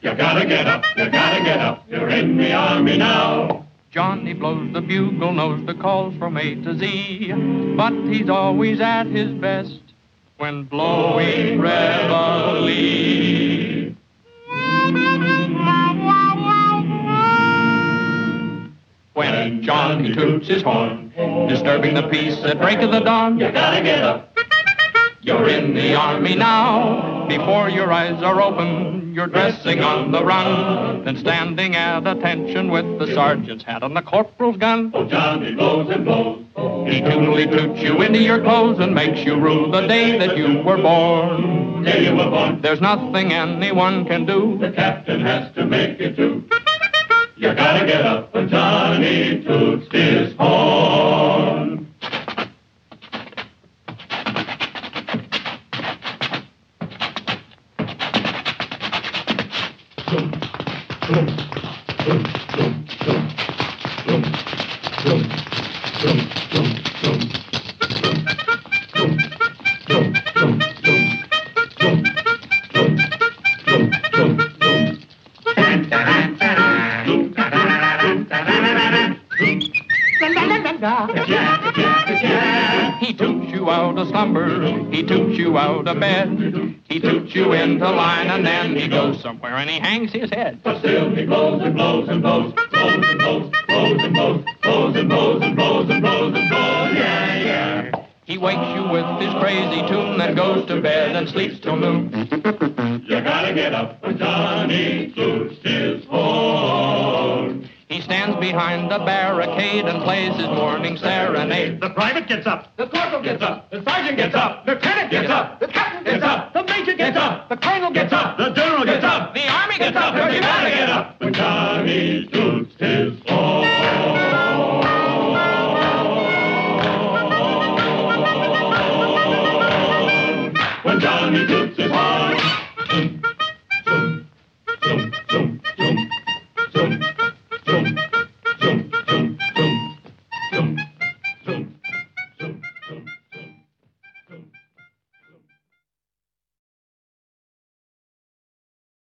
You gotta get up, you gotta get up. You're in the army now. Johnny blows the bugle, knows the calls from A to Z, but he's always at his best when blowing reveille. When Johnny toots his horn, disturbing the peace at break of the dawn, You gotta get up. you're in the army now. Before your eyes are open, you're dressing on the run, then standing at attention with the sergeant's hat and the corporal's gun. Oh, Johnny blows and blows. He tootly toots you into your clothes and makes you rue the day that you were born. Day you were born. There's nothing anyone can do. The captain has to make you too. You gotta get up when Johnny toots his horn. He toots you out of slumber, he toots you out of bed, he toots you into line and then he goes somewhere and he hangs his head. But still he blows and blows and blows, blows and blows, blows and blows, blows and blows and blows and blows and blows, yeah, yeah. He wakes you with his crazy tune, then goes to bed and sleeps till noon. You gotta get up when Johnny toots his horn. He stands behind the barricade and plays his morning serenade. The private gets up, the corporal gets up, the sergeant gets up, the lieutenant gets up, the captain gets up, the major gets up, the colonel gets up, the general gets up, The army gets up, and you gotta get up when Johnny toots his